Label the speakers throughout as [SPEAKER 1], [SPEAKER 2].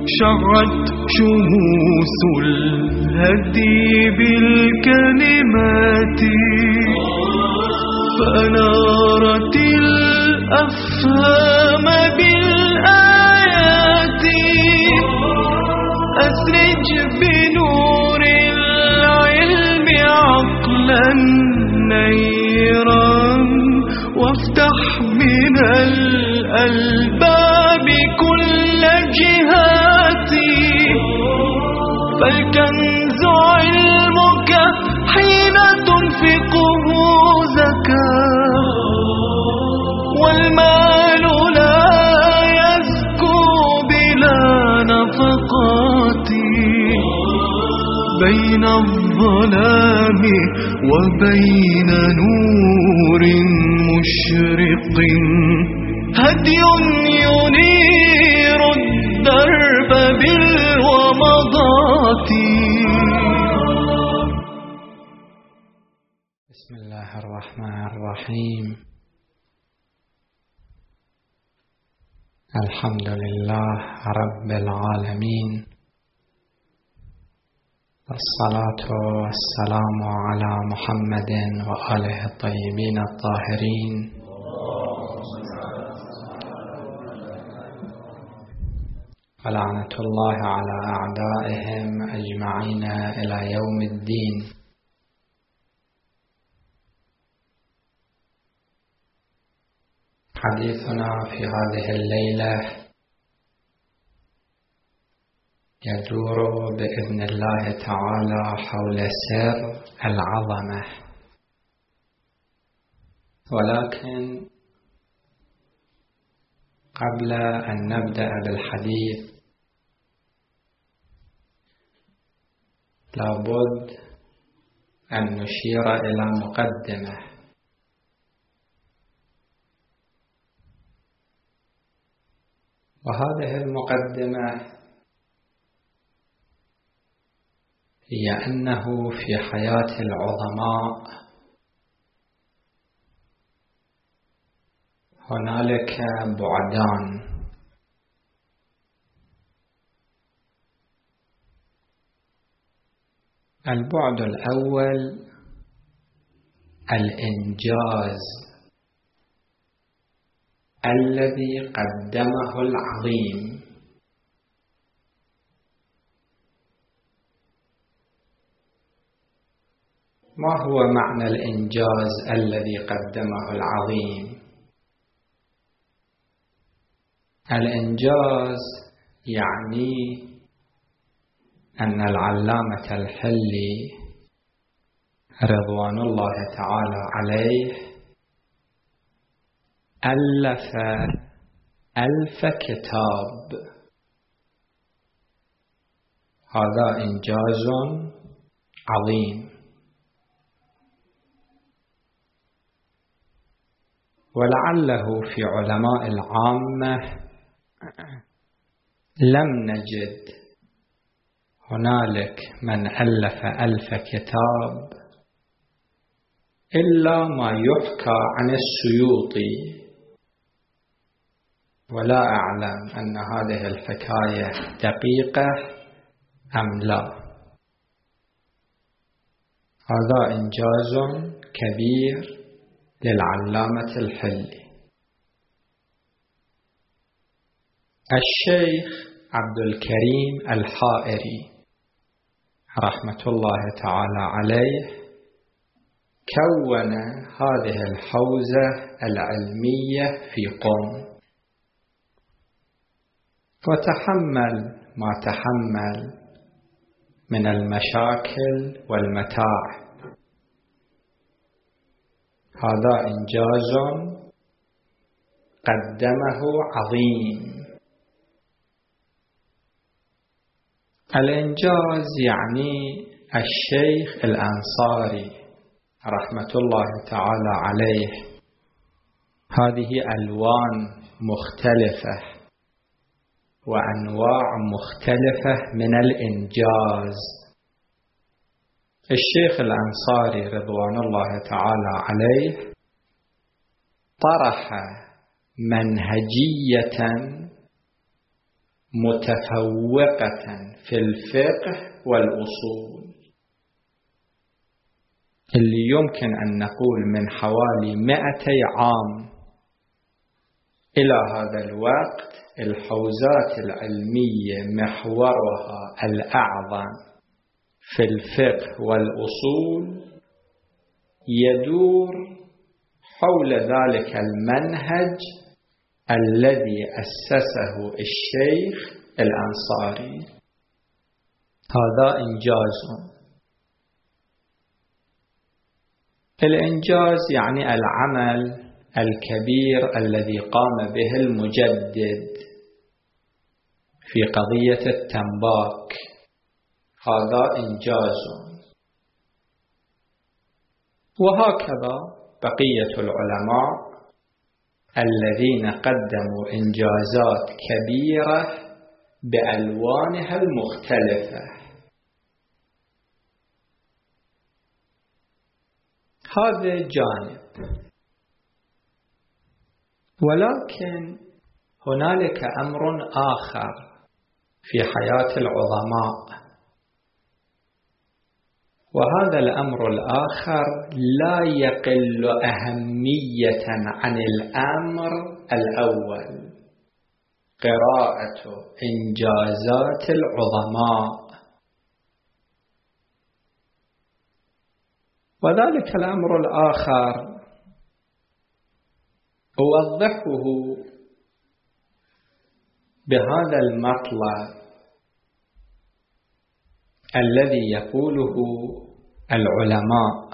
[SPEAKER 1] شعت شموس الهدي بالكلمات فأنارت الأفهام بالآيات أسرج بنور العلم عقلا نيرا وافتح من الألباب كل جهاتي فالكنز علمك حين تنفقه زكاة والمال لا يزكو بلا نفقات بين الظلام وبين نور مشرق هدي ينير الدرب بالومضات.
[SPEAKER 2] بسم الله الرحمن الرحيم. الحمد لله رب العالمين، والصلاة والسلام على محمد وآله الطيبين الطاهرين ولعنة الله على أعدائهم أجمعين إلى يوم الدين. حديثنا في هذه الليلة يدور بإذن الله تعالى حول سر العظمة، ولكن قبل أن نبدأ بالحديث لابد أن نشير إلى مقدمة. وهذه المقدمة هي أنه في حياة العظماء هنالك بعدان: البعد الأول الإنجاز الذي قدمه العظيم. ما هو معنى الإنجاز الذي قدمه العظيم؟ الإنجاز يعني أن العلامة الحلي رضوان الله تعالى عليه ألف 1000 كتاب. هذا إنجاز عظيم. ولعله في علماء العامة لم نجد هنالك من ألف 1000 كتاب إلا ما يحكى عن السيوطي، ولا أعلم أن هذه الحكاية دقيقة أم لا. هذا إنجاز كبير للعلامة الحلي. الشيخ عبد الكريم الحائري رحمة الله تعالى عليه كون هذه الحوزة العلمية في قم، وتحمل ما تحمل من المشاكل والمتاعب. هذا إنجاز قدمه عظيم. الإنجاز يعني الشيخ الأنصاري رحمة الله تعالى عليه هذه ألوان مختلفة وأنواع مختلفة من الإنجاز. الشيخ الأنصاري رضوان الله تعالى عليه طرح منهجية متفوقة في الفقه والأصول، اللي يمكن أن نقول من حوالي 200 عام إلى هذا الوقت الحوزات العلمية محورها الأعظم في الفقه والأصول يدور حول ذلك المنهج الذي أسسه الشيخ الأنصاري. هذا إنجاز. الإنجاز يعني العمل الكبير الذي قام به المجدد في قضية التنباك، هذا إنجاز. وهكذا بقية العلماء الذين قدموا إنجازات كبيرة بألوانها المختلفة. هذا جانب. ولكن هنالك أمر آخر في حياة العظماء، وهذا الأمر الآخر لا يقل أهمية عن الأمر الأول: قراءة إنجازات العظماء. وذلك الأمر الآخر أوضحه بهذا المطلب الذي يقوله العلماء.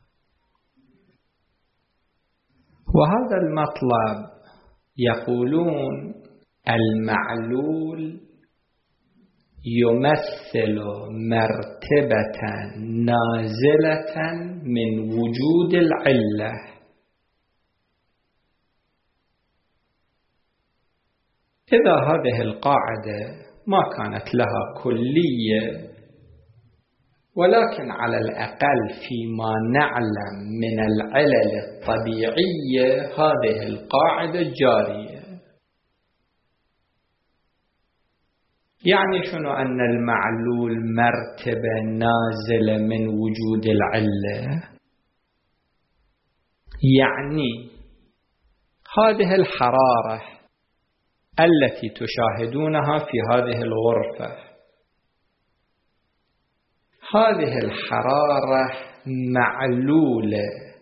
[SPEAKER 2] وهذا المطلب يقولون المعلول يمثل مرتبة نازلة من وجود العلة. إذا هذه القاعدة ما كانت لها كلية، ولكن على الأقل فيما نعلم من العلل الطبيعية هذه القاعدة جارية. يعني شنو أن المعلول مرتبة نازلة من وجود العلة؟ يعني هذه الحرارة التي تشاهدونها في هذه الغرفة، هذه الحرارة معلولة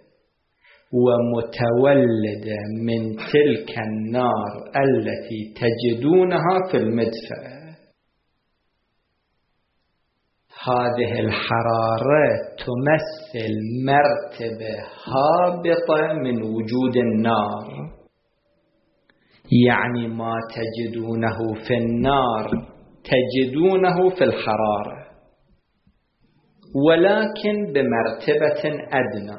[SPEAKER 2] ومتولدة من تلك النار التي تجدونها في المدفأة. هذه الحرارة تمثل مرتبة هابطة من وجود النار، يعني ما تجدونه في النار تجدونه في الحرارة، ولكن بمرتبة أدنى.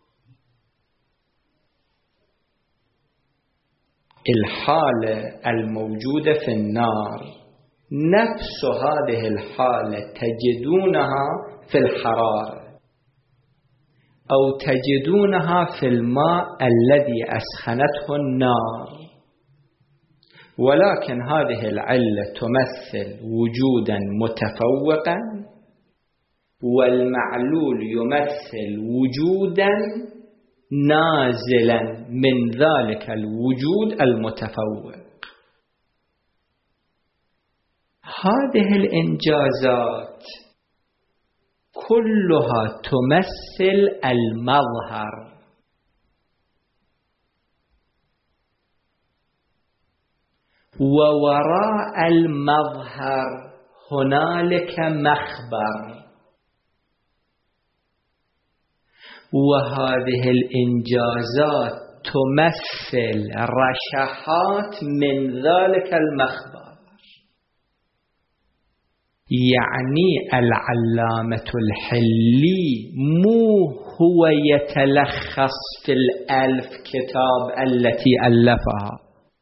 [SPEAKER 2] الحالة الموجودة في النار نفس هذه الحالة تجدونها في الحرارة، أو تجدونها في الماء الذي أسخنته النار، ولكن هذه العلة تمثل وجودا متفوقا، والمعلول يمثل وجودا نازلا من ذلك الوجود المتفوق. هذه الإنجازات كلها تمثل المظهر، ووراء المظهر هنالك مخبر. وهذه الإنجازات تمثل رشحات من ذلك المخبر. يعني العلامة الحلي مو هو يتلخص في 1000 كتاب التي ألفها،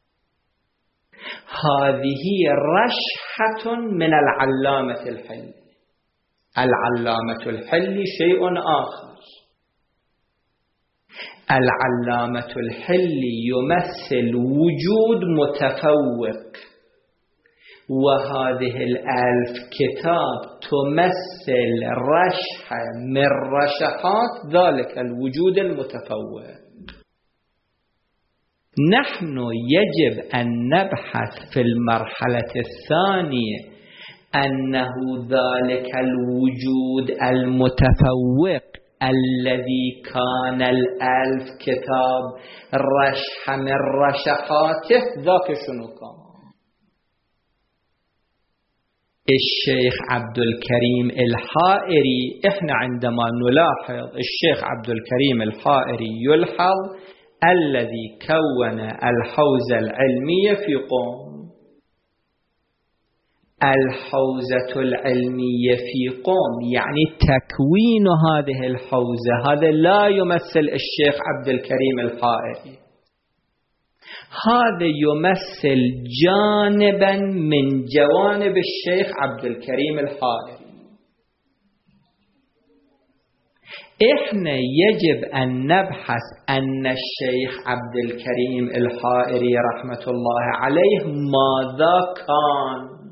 [SPEAKER 2] هذه رشحة من العلامة الحلي. العلامة الحلي شيء آخر. العلامة الحلي يمثل وجود متفوق، وهذه 1000 كتاب تمثل رشحة من رشحات ذلك الوجود المتفوق. نحن يجب أن نبحث في المرحلة الثانية أنه ذلك الوجود المتفوق الذي كان 1000 كتاب رشحة من رشحاته ذاك شنو كان؟ الشيخ عبد الكريم الحائري. احنا عندما نلاحظ الشيخ عبد الكريم الحائري يلحظ الذي كون الحوزة العلمية في قم. الحوزة العلمية في قم يعني تكوين هذه الحوزة، هذا لا يمثل الشيخ عبد الكريم الحائري، هذا يمثل جانبا من جوانب الشيخ عبد الكريم الحائري. احنا يجب أن نبحث أن الشيخ عبد الكريم الحائري رحمة الله عليه ماذا كان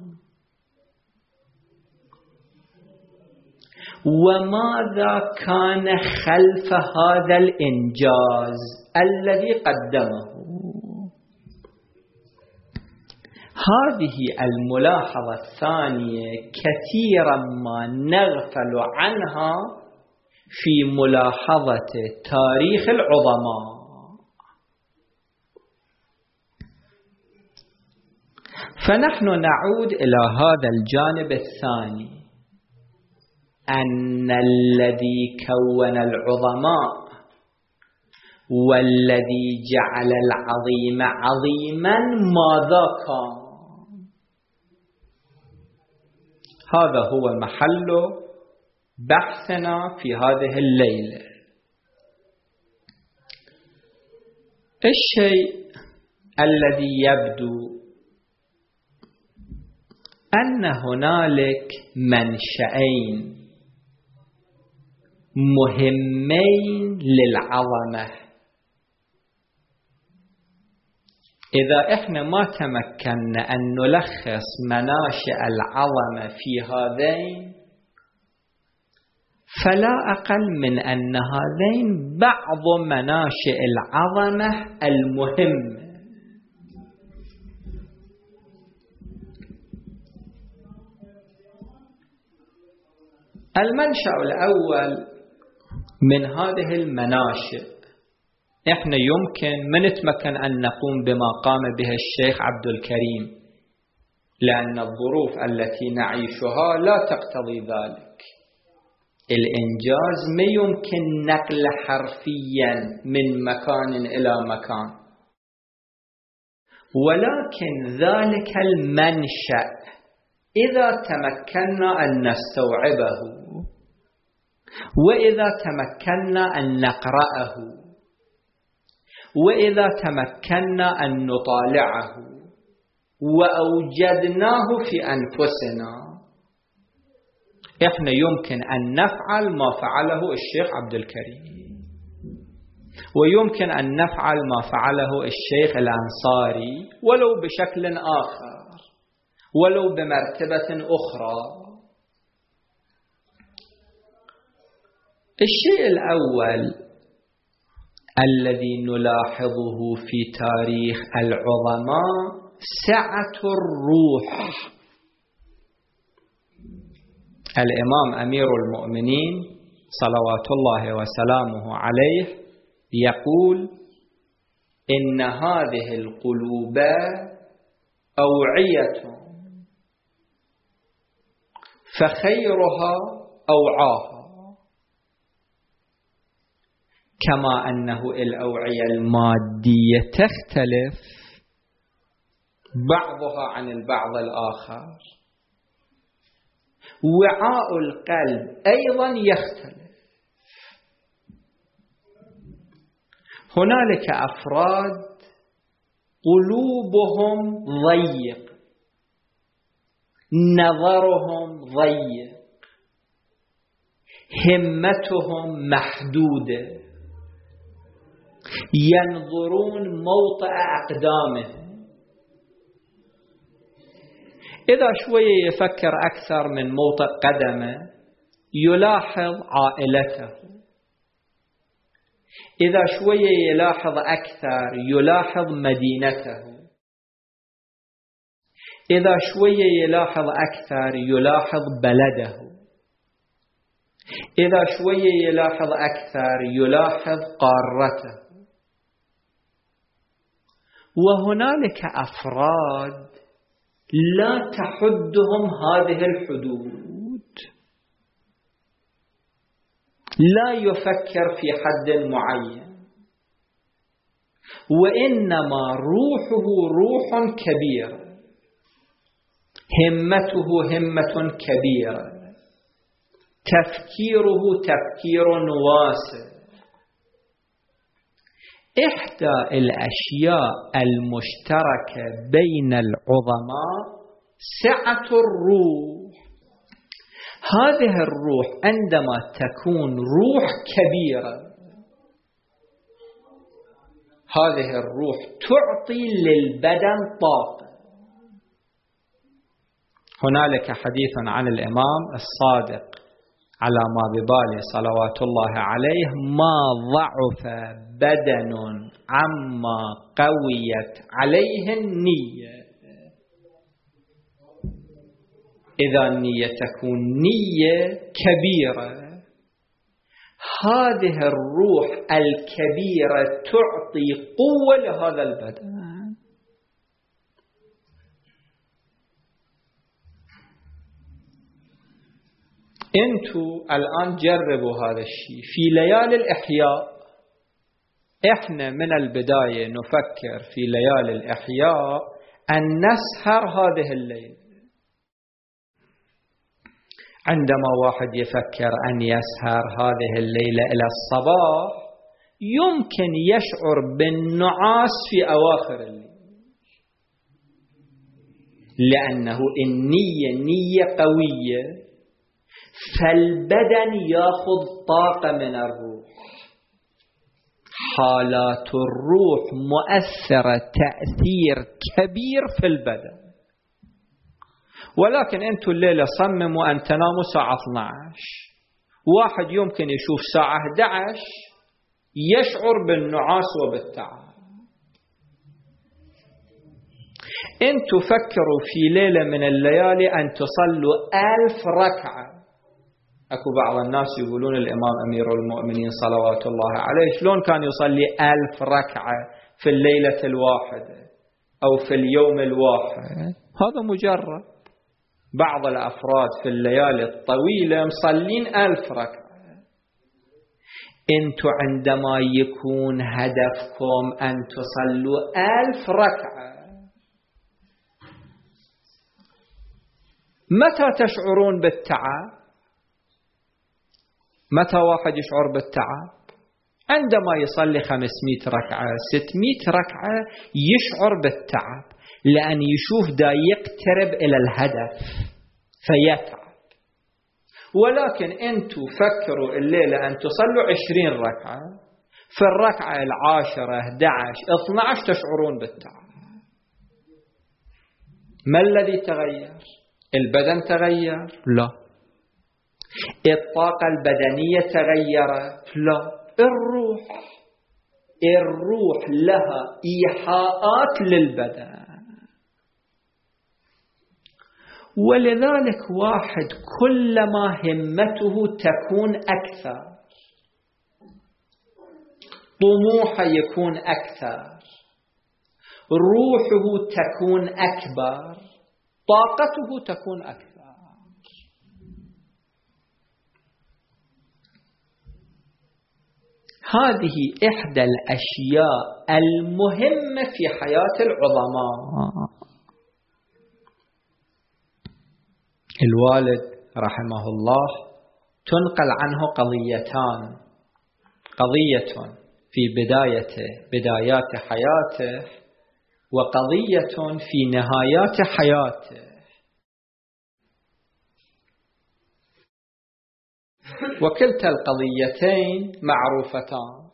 [SPEAKER 2] وماذا كان خلف هذا الإنجاز الذي قدمه. هذه الملاحظة الثانية كثيرا ما نغفل عنها في ملاحظة تاريخ العظماء. فنحن نعود إلى هذا الجانب الثاني، أن الذي كون العظماء والذي جعل العظيم عظيما ماذا كان؟ هذا هو محل بحثنا في هذه الليلة. الشيء الذي يبدو أن هنالك منشأين مهمين للعظمة. إذا إحنا ما تمكنا أن نلخص مناشئ العظمة في هذين، فلا أقل من أن هذين بعض مناشئ العظمة المهمة. المنشأ الأول من هذه المناشئ، إحنا يمكن ما نتمكن أن نقوم بما قام به الشيخ عبد الكريم، لأن الظروف التي نعيشها لا تقتضي ذلك. الإنجاز ما يمكن نقل حرفيا من مكان إلى مكان، ولكن ذلك المنشأ إذا تمكنا أن نستوعبه وإذا تمكنا أن نقرأه وإذا تمكنا أن نطالعه وأوجدناه في أنفسنا، إحنا يمكن أن نفعل ما فعله الشيخ عبد الكريم، ويمكن أن نفعل ما فعله الشيخ الأنصاري ولو بشكل آخر، ولو بمرتبة أخرى. الشيء الأول الذي نلاحظه في تاريخ العظماء سعة الروح. الإمام أمير المؤمنين صلوات الله وسلامه عليه يقول: إن هذه القلوب أوعية فخيرها أوعاها. كما أنه الأوعية المادية تختلف بعضها عن البعض الآخر، وعاء القلب أيضا يختلف. هنالك أفراد قلوبهم ضيق، نظرهم ضيق، همتهم محدودة، ينظرون موطئ أقدامهم. إذا شوية يفكر أكثر من موطئ قدمه يلاحظ عائلته، إذا شوية يلاحظ أكثر يلاحظ مدينته، إذا شوية يلاحظ أكثر يلاحظ بلده، إذا شوية يلاحظ أكثر يلاحظ قارته. وهنالك أفراد لا تحدهم هذه الحدود، لا يفكر في حد معين، وإنما روحه روح كبيرة، همته همة كبيرة، تفكيره تفكير واسع. إحدى الأشياء المشتركة بين العظماء سعة الروح. هذه الروح عندما تكون روح كبيرة، هذه الروح تعطي للبدن طاقة. هنالك حديث عن الإمام الصادق على ما ببالي صلوات الله عليه: ما ضعف بدن عما قويت عليه النية. إذا النية تكون نية كبيرة، هذه الروح الكبيرة تعطي قوة لهذا البدن. انتوا الآن جربوا هذا الشيء في ليالي الإحياء. احنا من البداية نفكر في ليالي الإحياء أن نسهر هذه الليلة. عندما واحد يفكر أن يسهر هذه الليلة إلى الصباح يمكن يشعر بالنعاس في أواخر الليل، لأنه النية نية قوية، فالبدن يأخذ طاقة من الروح. حالات الروح مؤثرة تأثير كبير في البدن. ولكن أنتوا الليلة صمموا أن تناموا الساعة 12، واحد يمكن يشوف الساعة 11 يشعر بالنعاس وبالتعب. أنتوا فكروا في ليلة من الليالي أن تصلوا 1000 ركعة. أكو بعض الناس يقولون الإمام أمير المؤمنين صلوات الله عليه شلون كان يصلي 1000 ركعة في الليلة الواحدة أو في اليوم الواحد. هذا مجرد بعض الأفراد في الليالي الطويلة مصلين 1000 ركعة. أنتوا عندما يكون هدفكم أن تصلوا 1000 ركعة، متى تشعرون بالتعب؟ متى واحد يشعر بالتعب؟ عندما يصلي 500 ركعة 600 ركعة يشعر بالتعب، لأن يشوف دا يقترب إلى الهدف فيتعب. ولكن أنتوا فكروا الليلة أن تصلوا 20 ركعة، في الركعة 10 11 12 تشعرون بالتعب. ما الذي تغير؟ البدن تغير؟ لا. الطاقة البدنية تغيرت؟ لا. الروح لها إيحاءات للبدن. ولذلك واحد كلما همته تكون أكثر، طموحه يكون أكثر، روحه تكون أكبر، طاقته تكون أكثر. هذه إحدى الأشياء المهمة في حياة العظماء. الوالد رحمه الله تنقل عنه قضيتان: قضية في بدايات حياته، وقضية في نهايات حياته. وكلتا القضيتين معروفتان،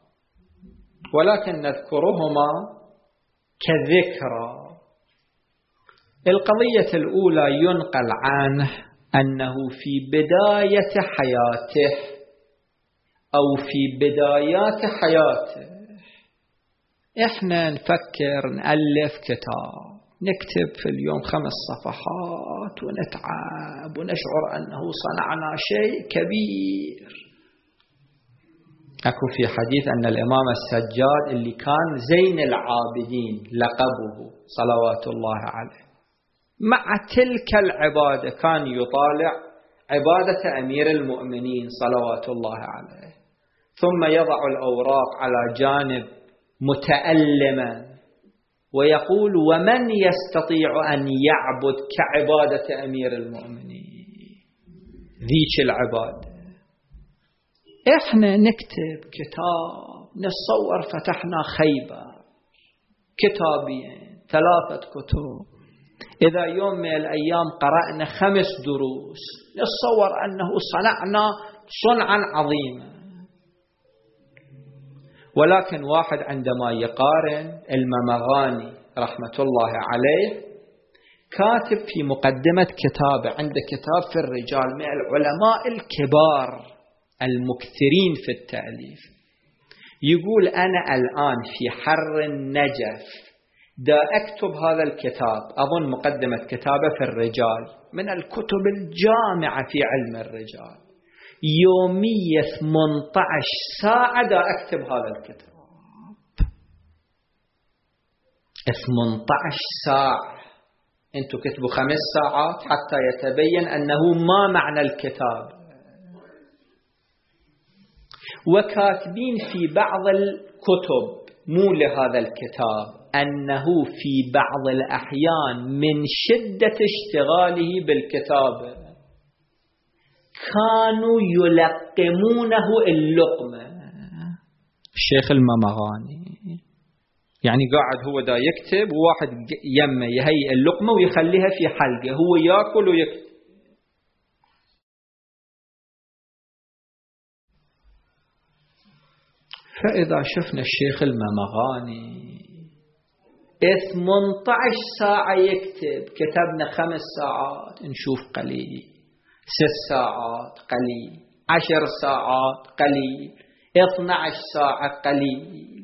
[SPEAKER 2] ولكن نذكرهما كذكرى. القضية الأولى ينقل عنه أنه في بداية حياته أو في بدايات حياته إحنا نفكر نألف كتاب، نكتب في اليوم 5 صفحات ونتعب ونشعر أنه صنعنا شيء كبير. أكو في حديث أن الإمام السجاد اللي كان زين العابدين لقبه صلوات الله عليه، مع تلك العبادة كان يطالع عبادة أمير المؤمنين صلوات الله عليه، ثم يضع الأوراق على جانب متألما ويقول: ومن يستطيع أن يعبد كعبادة أمير المؤمنين ذيك العبادة. إحنا نكتب كتاب، نتصور فتحنا خيبر، كتابين 3 كتب، إذا يوم من الأيام قرأنا 5 دروس نتصور أنه صنعنا صنعا عظيما. ولكن واحد عندما يقارن الممغاني رحمة الله عليه كاتب في مقدمة كتابه، عنده كتاب في الرجال من العلماء الكبار المكثرين في التأليف، يقول: أنا الآن في حر النجف دا أكتب هذا الكتاب، أظن مقدمة كتابه في الرجال من الكتب الجامعة في علم الرجال، يومية 18 ساعة دا أكتب هذا الكتاب، 18 ساعة. أنتوا كتبوا 5 ساعات حتى يتبين أنه ما معنى الكتاب. وكاتبين في بعض الكتب مو لهذا الكتاب أنه في بعض الأحيان من شدة اشتغاله بالكتابة كانوا يلقمونه اللقمة. الشيخ الممغاني يعني قاعد هو دا يكتب وواحد يمه يهيئ اللقمة ويخليها في حلقه، هو يأكل ويكتب. فإذا شفنا الشيخ الممغاني 18 ساعة يكتب، كتبنا 5 ساعات نشوف قليل، 6 ساعات قليل، 10 ساعات قليل، 12 ساعة قليل.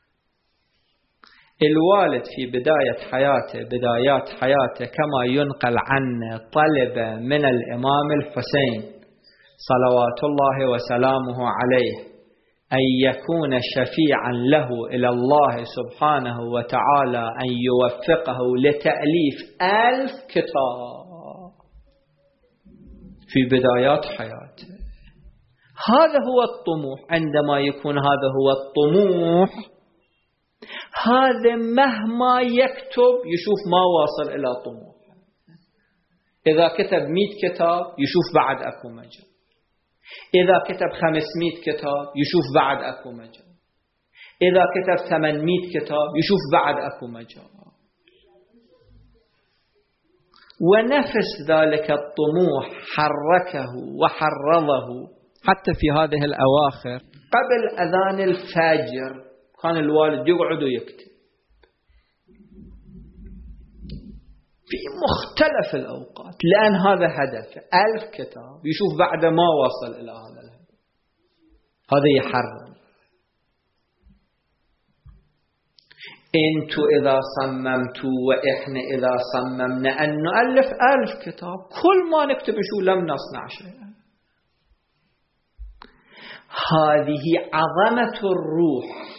[SPEAKER 2] الوالد في بدايات حياته كما ينقل عنه طلب من الإمام الحسين صلوات الله وسلامه عليه أن يكون شفيعا له إلى الله سبحانه وتعالى، أن يوفقه لتأليف 1000 كتاب في بدايات حياته. هذا هو الطموح. عندما يكون هذا هو الطموح، هذا مهما يكتب يشوف ما واصل إلى طموح. إذا كتب 100 كتاب يشوف بعد أكو مجال، إذا كتب 500 كتاب يشوف بعد أكو مجال، إذا كتب 800 كتاب يشوف بعد أكو مجال. ونفس ذلك الطموح حركه وحرضه حتى في هذه الأواخر قبل أذان الفجر كان الوالد يقعد ويكتب في مختلف الأوقات، لأن هذا هدفه 1000 كتاب يشوف بعد ما وصل إلى هذا الهدف. هذا يحرر. أنتوا إذا صممتوا وإحنا إذا صممنا أن نؤلف 1000 كتاب، كل ما نكتب شو لم نصنع شيئا. هذه عظمة الروح،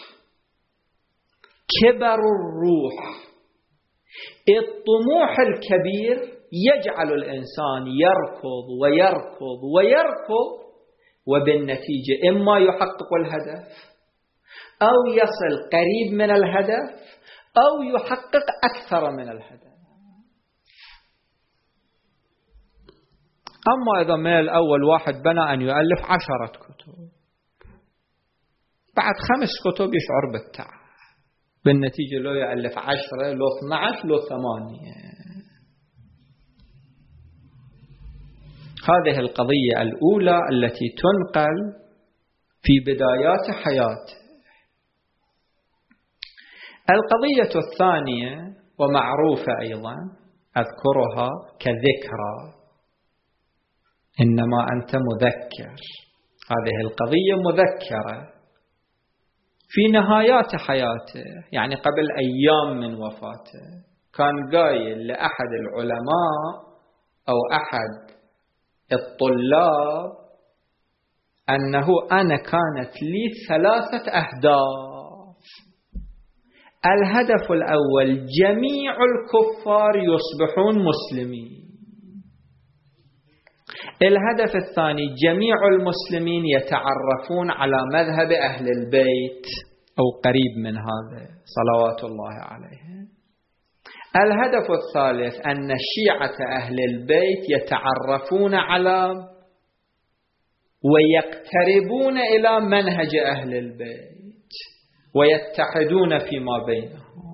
[SPEAKER 2] كبر الروح. الطموح الكبير يجعل الإنسان يركض ويركض ويركض، وبالنتيجة إما يحقق الهدف أو يصل قريب من الهدف أو يحقق أكثر من الهدف. أما إذا من الأول واحد بنى أن يؤلف 10 كتب، بعد 5 كتب يشعر بالتعب، بالنتيجة لو يألف 10 لو 12 لو 8. هذه القضية الأولى التي تنقل في بدايات حياته. القضية الثانية ومعروفة أيضا، أذكرها كذكرى، إنما أنت مذكر. هذه القضية مذكرة في نهايات حياته، يعني قبل أيام من وفاته كان قايل لأحد العلماء أو أحد الطلاب أنه أنا كانت لي 3 أهداف. الهدف الأول جميع الكفار يصبحون مسلمين. الهدف الثاني جميع المسلمين يتعرفون على مذهب أهل البيت أو قريب من هذا صلوات الله عليهم. الهدف الثالث أن شيعة أهل البيت يتعرفون على ويقتربون إلى منهج أهل البيت ويتحدون فيما بينهم.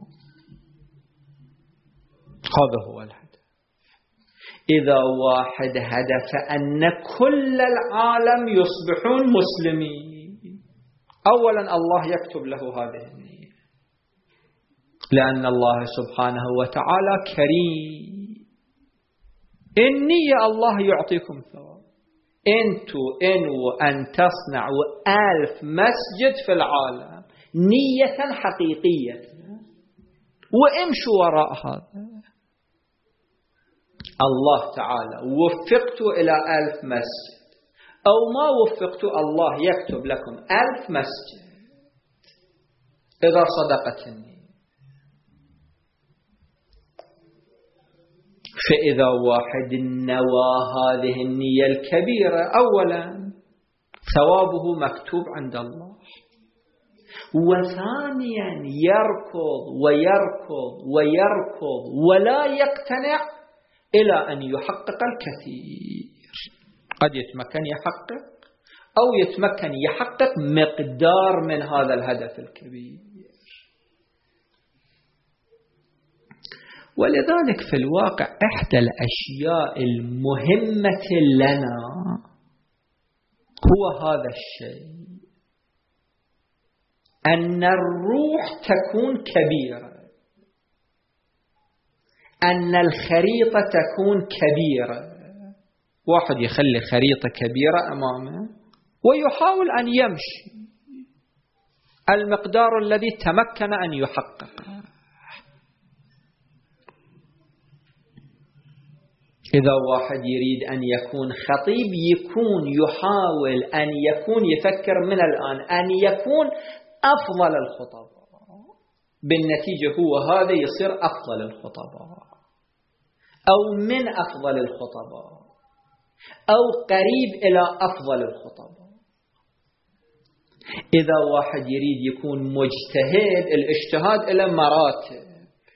[SPEAKER 2] هذا هو الهدف. إذا واحد هدف أن كل العالم يصبحون مسلمين، أولا الله يكتب له هذه النية، لأن الله سبحانه وتعالى كريم. النية الله يعطيكم ثواب. أنتوا انووا أن تصنعوا 1000 مسجد في العالم نية حقيقية وامشوا وراء هذا. الله تعالى وفقت إلى 1000 مسجد أو ما وفقت، الله يكتب لكم 1000 مسجد إذا صدقت النية. فإذا واحد نوى هذه النية الكبيرة، أولا ثوابه مكتوب عند الله، وثانيا يركض ويركض ويركض ولا يقتنع إلى أن يحقق الكثير. قد يتمكن يحقق أو يتمكن يحقق مقدار من هذا الهدف الكبير. ولذلك في الواقع إحدى الأشياء المهمة لنا هو هذا الشيء، أن الروح تكون كبيرة، أن الخريطة تكون كبيرة. واحد يخلي خريطة كبيرة أمامه ويحاول أن يمشي المقدار الذي تمكن أن يحققه. إذا واحد يريد أن يكون خطيب يكون يحاول أن يكون يفكر من الآن أن يكون أفضل الخطباء، بالنتيجة هو هذا يصير أفضل الخطباء أو من أفضل الخطباء أو قريب إلى أفضل الخطباء. إذا واحد يريد يكون مجتهد، الاجتهاد إلى مراتب،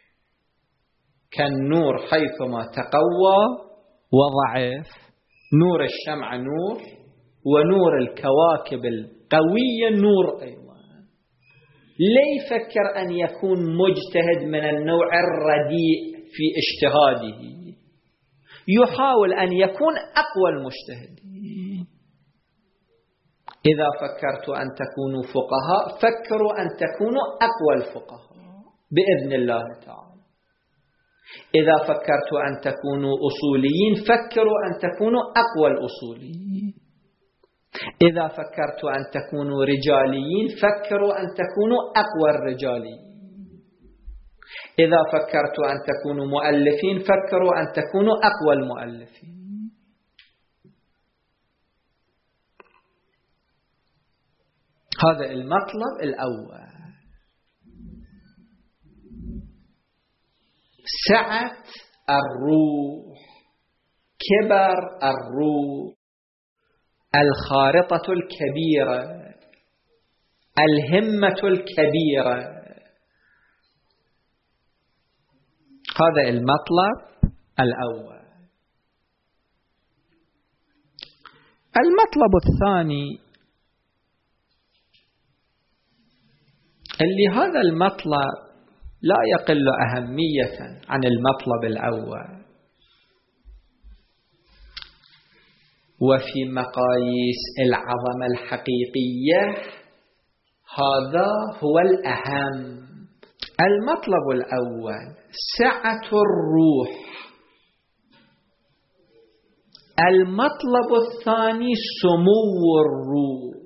[SPEAKER 2] كالنور حيثما تقوى وضعف. نور الشمع نور، ونور الكواكب القوية نور أيضا. لا يفكر أن يكون مجتهد من النوع الرديء في اجتهاده، يحاول أن يكون أقوى المجتهدين. إذا فكرت أن تكونوا فقهاء فكروا أن تكونوا أقوى الفقهاء بإذن الله تعالى. إذا فكرت أن تكونوا أصوليين فكروا أن تكونوا أقوى الأصوليين. إذا فكرت أن تكونوا رجاليين فكروا أن تكونوا أقوى الرجاليين. إذا فكرت أن تكونوا مؤلفين فكروا أن تكونوا أقوى المؤلفين. هذا المطلب الأول، سعة الروح، كبر الروح، الخارطة الكبيرة، الهمة الكبيرة. هذا المطلب الأول. المطلب الثاني اللي هذا المطلب لا يقل أهمية عن المطلب الأول، وفي مقاييس العظمة الحقيقية هذا هو الأهم. المطلب الأول سعة الروح، المطلب الثاني سمو الروح.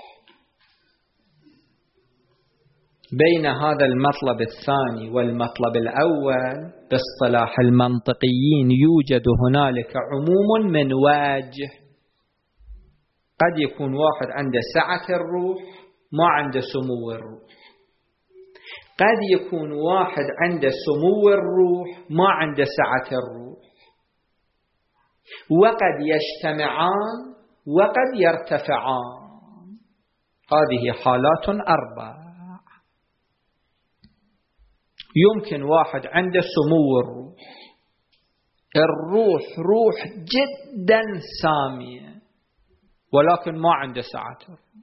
[SPEAKER 2] بين هذا المطلب الثاني والمطلب الأول باصطلاح المنطقيين يوجد هنالك عموم من وجه. قد يكون واحد عنده سعة الروح ما عنده سمو الروح، قد يكون واحد عنده سمو الروح ما عنده سعة الروح، وقد يجتمعان وقد يرتفعان. هذه حالات 4. يمكن واحد عنده سمو الروح، الروح روح جدا سامية ولكن ما عنده سعة الروح.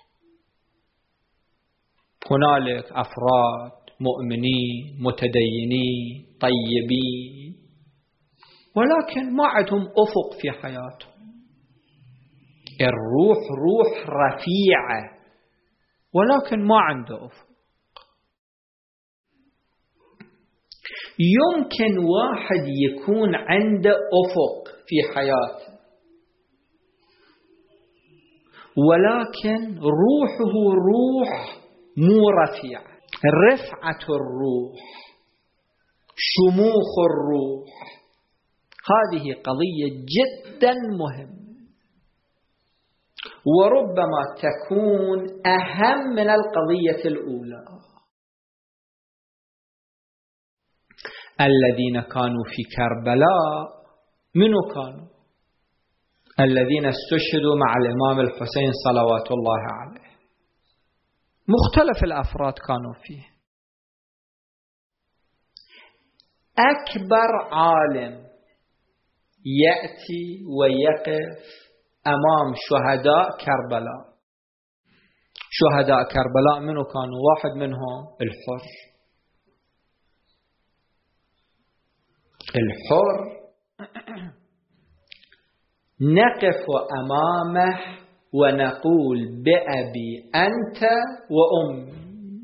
[SPEAKER 2] هنالك أفراد مؤمنين متدينين طيبين ولكن ما عندهم أفق في حياتهم. الروح روح رفيعة ولكن ما عنده أفق. يمكن واحد يكون عنده أفق في حياته ولكن روحه روح مو رفيع. رفعة الروح، شموخ الروح، هذه قضية جدا مهمة وربما تكون أهم من القضية الأولى. الذين كانوا في كربلاء منو كانوا؟ الذين استشهدوا مع الإمام الحسين صلوات الله عليه. مختلف الأفراد كانوا فيه. أكبر عالم يأتي ويقف أمام شهداء كربلاء. شهداء كربلاء منو كانوا؟ واحد منهم الحر. الحر نقف أمامه ونقول بأبي أنت وأمي.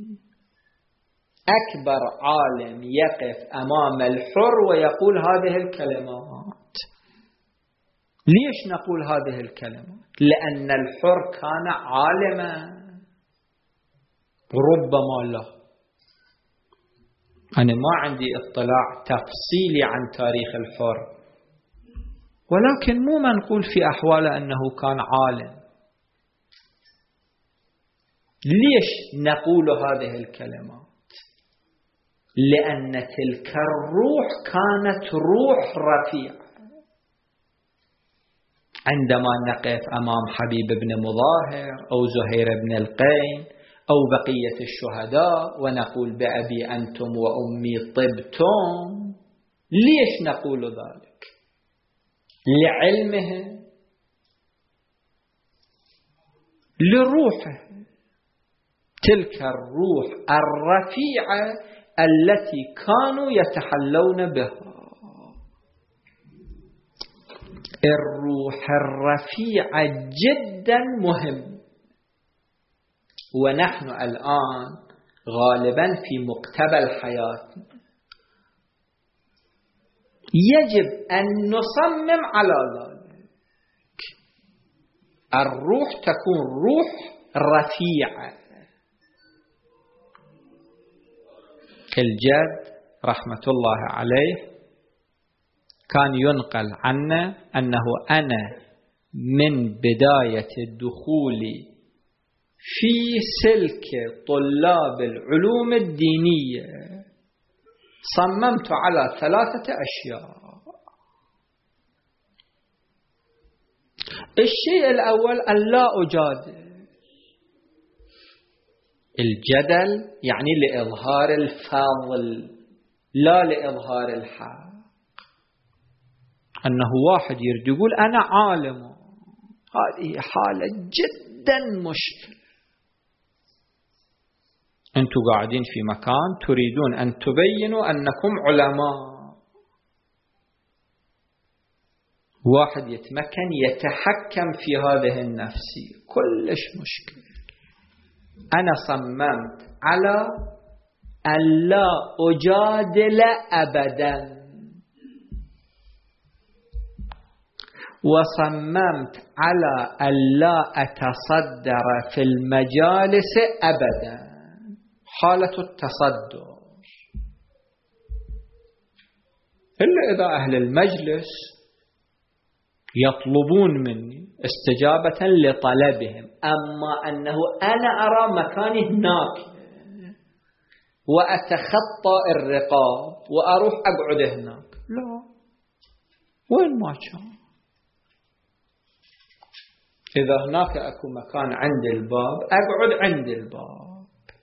[SPEAKER 2] أكبر عالم يقف أمام الحر ويقول هذه الكلمات. ليش نقول هذه الكلمات؟ لأن الحر كان عالما ربما له. أنا ما عندي اطلاع تفصيلي عن تاريخ الحر ولكن مو منقول في أحواله أنه كان عالم. ليش نقول هذه الكلمات؟ لأن تلك الروح كانت روح رفيعة. عندما نقف أمام حبيب بن مظاهر أو زهير بن القين أو بقية الشهداء ونقول بأبي أنتم وأمي طبتم، ليش نقول ذلك؟ لعلمه، لروحه، تلك الروح الرفيعة التي كانوا يتحلون بها. الروح الرفيعة جدا مهم. ونحن الآن غالبا في مقتبل حياتنا يجب أن نصمم على ذلك. الروح تكون روح رفيعة. الجد رحمة الله عليه كان ينقل عنه أنه أنا من بداية الدخول في سلك طلاب العلوم الدينية صممت على 3 أشياء. الشيء الأول أن لا أجادل. الجدل يعني لإظهار الفضل لا لإظهار الحق. أنه واحد يريد يقول أنا عالم، هذه حالة جدا مشكلة. أنتم قاعدين في مكان تريدون أن تبينوا أنكم علماء، واحد يتمكن يتحكم في هذه النفسية، كلش مشكلة. أنا صممت على أن لا أجادل أبدا. وصممت على ألا أتصدر في المجالس أبدا، حالة التصدر، إلا إذا أهل المجلس يطلبون مني استجابة لطلبهم، أما أنه أنا أرى مكاني هناك وأتخطى الرقاب وأروح أقعد هناك، لا، وين ما كان. إذا هناك أكو مكان عند الباب أقعد عند الباب.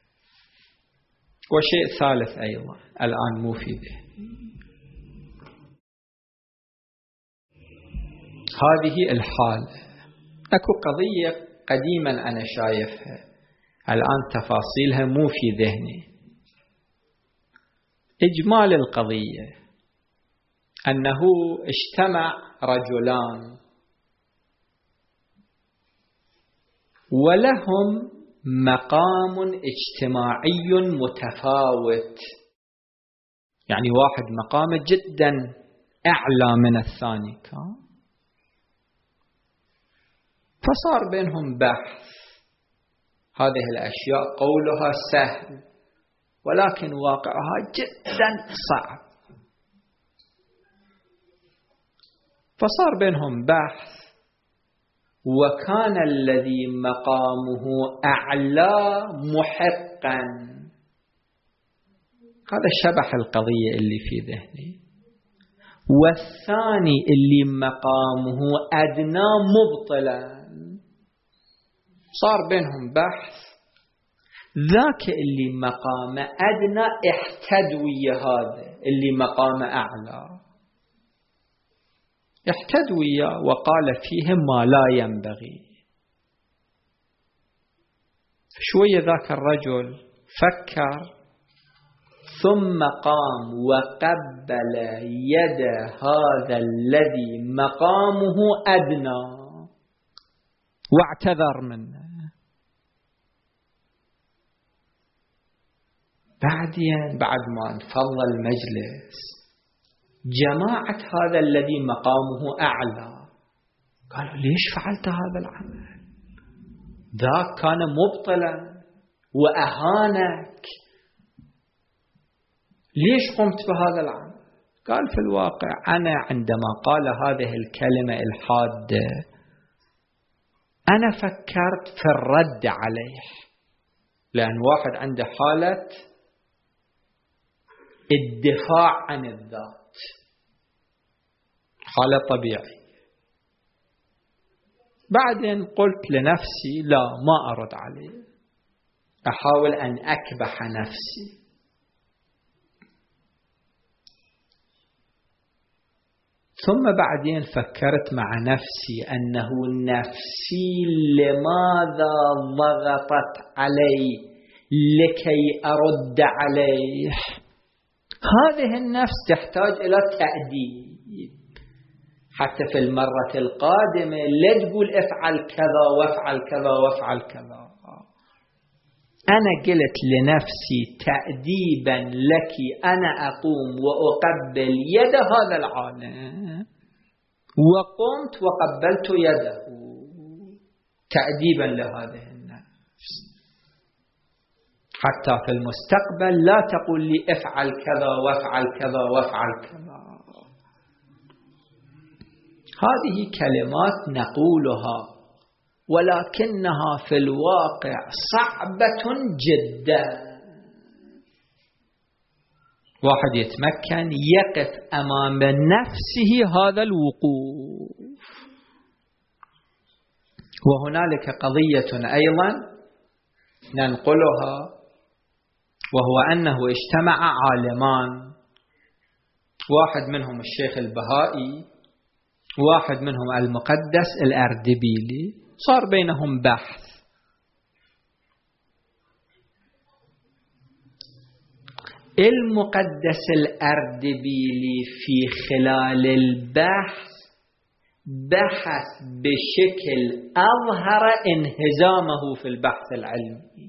[SPEAKER 2] وشيء ثالث أيضا الآن مو في ذهني، هذه الحالة أكو قضية قديما أنا شايفها، الآن تفاصيلها مو في ذهني. إجمال القضية أنه اجتمع رجلان ولهم مقام اجتماعي متفاوت، يعني واحد مقامه جدا أعلى من الثاني كان، فصار بينهم بحث. هذه الأشياء قولها سهل ولكن واقعها جدا صعب. فصار بينهم بحث، وكان الذي مقامه أعلى محقا. هذا شبح القضية اللي في ذهني. والثاني اللي مقامه أدنى مبطلا. صار بينهم بحث، ذاك اللي مقام أدنى احتد ويا هذا اللي مقام أعلى، احتد وياه وقال فيه ما لا ينبغي. شوية ذاك الرجل فكر، ثم قام وقبل يد هذا الذي مقامه أدنى واعتذر منه. بعد ما انفض المجلس، جماعة هذا الذي مقامه أعلى قالوا ليش فعلت هذا العمل؟ ذاك كان مبطلا وأهانك، ليش قمت بهذا العمل؟ قال في الواقع أنا عندما قال هذه الكلمة الحادة أنا فكرت في الرد عليه، لأن واحد عنده حالة الدفاع عن الذات، حالة طبيعية. بعدين قلت لنفسي لا، ما أرد عليه، أحاول أن أكبح نفسي. ثم بعدين فكرت مع نفسي أنه نفسي لماذا ضغطت علي لكي أرد عليه؟ هذه النفس تحتاج إلى تأديب، حتى في المرة القادمة لا تقول افعل كذا وافعل كذا وافعل كذا. أنا قلت لنفسي تأديبا لك أنا أقوم وأقبل يد هذا العالم، وقمت وقبلت يده تأديبا لهذه النفس، حتى في المستقبل لا تقول لي افعل كذا وافعل كذا وافعل كذا. هذه كلمات نقولها ولكنها في الواقع صعبة جدا. واحد يتمكن يقف أمام نفسه هذا الوقوف. وهنالك قضية أيضا ننقلها، وهو أنه اجتمع عالمان، واحد منهم الشيخ البهائي، واحد منهم المقدس الأردبيلي. صار بينهم بحث. المقدس الأردبيلي في خلال البحث بحث بشكل أظهر انهزامه في البحث العلمي،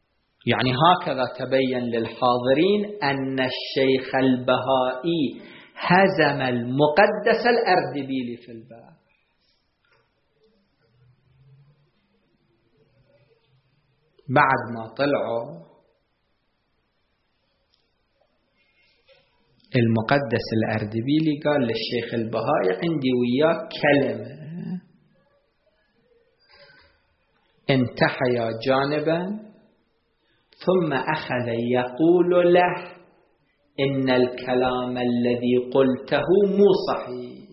[SPEAKER 2] يعني هكذا تبين للحاضرين أن الشيخ البهائي هزم المقدس الأردبيلي في البحث. بعد ما طلعوا المقدس الأردبيلي قال للشيخ البهائي عندي وياك كلمة. انتحيا جانبا ثم أخذ يقول له إن الكلام الذي قلته مو صحيح،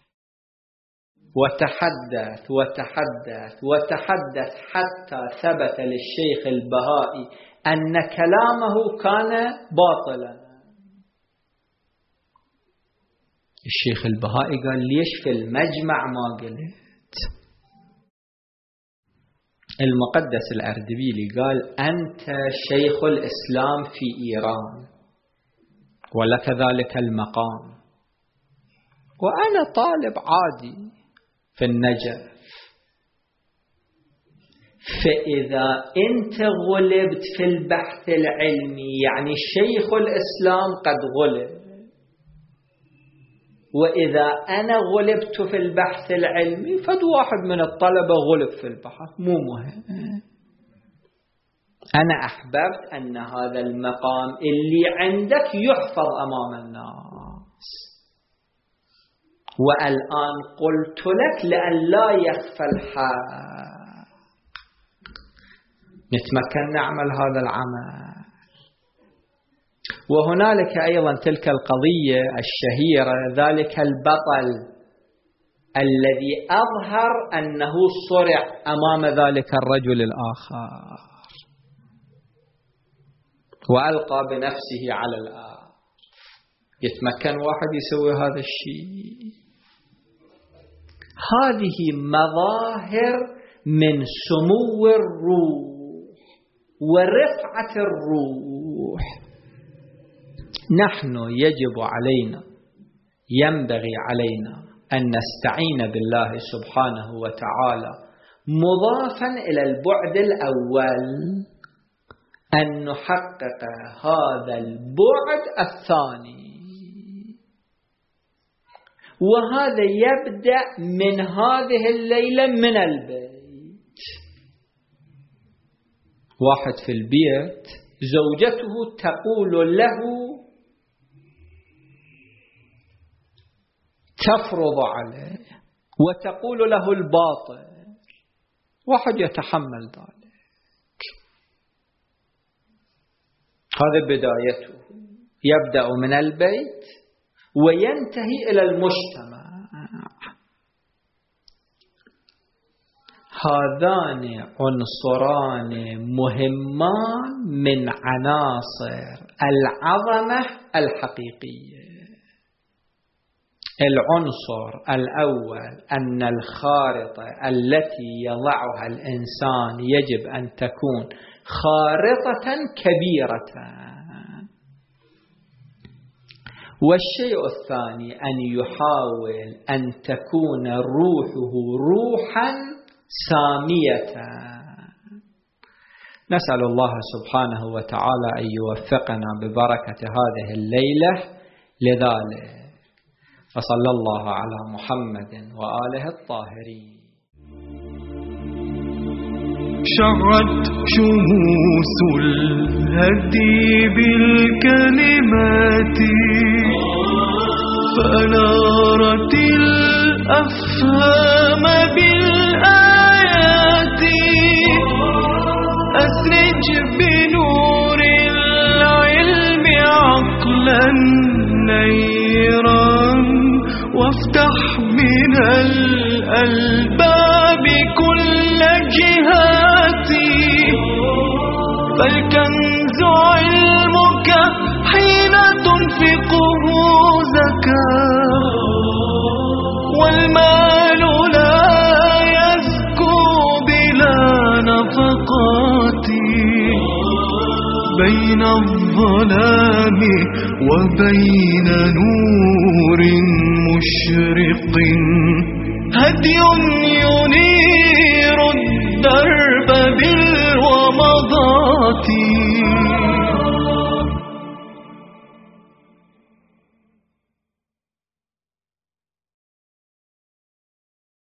[SPEAKER 2] وتحدث وتحدث وتحدث حتى ثبت للشيخ البهائي أن كلامه كان باطلا. الشيخ البهائي قال ليش في المجمع ما قلت؟ المقدس الأردبيلي قال أنت شيخ الإسلام في إيران ولك ذلك المقام، وأنا طالب عادي في النجف، فإذا أنت غلبت في البحث العلمي يعني شيخ الإسلام قد غلب، وإذا أنا غلبت في البحث العلمي فد واحد من الطلبة غلب في البحث، مو مهم. أنا أحببت أن هذا المقام اللي عندك يحفظ أمام الناس، والآن قلت لك لأن لا يخفى الحق نتمكن نعمل هذا العمل. وهنالك أيضا تلك القضية الشهيرة، ذلك البطل الذي أظهر أنه صرع أمام ذلك الرجل الآخر وألقى بنفسه على الأرض. يتمكن واحد يسوي هذا الشيء؟ هذه مظاهر من سمو الروح ورفعة الروح. نحن يجب علينا، ينبغي علينا أن نستعين بالله سبحانه وتعالى، مضافا إلى البعد الأول أن نحقق هذا البعد الثاني، وهذا يبدأ من هذه الليلة من البيت. واحد في البيت زوجته تقول له تفرض عليه وتقول له الباطل، واحد يتحمل ذلك. هذا بدايته، يبدأ من البيت وينتهي إلى المجتمع. هذان عنصران مهمان من عناصر العظمة الحقيقية. العنصر الأول أن الخارطة التي يضعها الإنسان يجب أن تكون خارطة كبيرة. والشيء الثاني أن يحاول أن تكون روحه روحا سامية. نسأل الله سبحانه وتعالى أن يوفقنا ببركة هذه الليلة لذلك. فصلى الله على محمد وآله الطاهرين.
[SPEAKER 1] شعت شموس الهدي بالكلمات، فأنارت الأفهام بالآيات. أسرج بنور العلم عقلا نيرا، وافتح من الألباب كل جهاتي. فالكنز علمك حين تنفقه زكاة، والمال لا يزكو بلا نفقات. بين الظلام وبين نور مشرق هدي ينير الدرب بالومضات.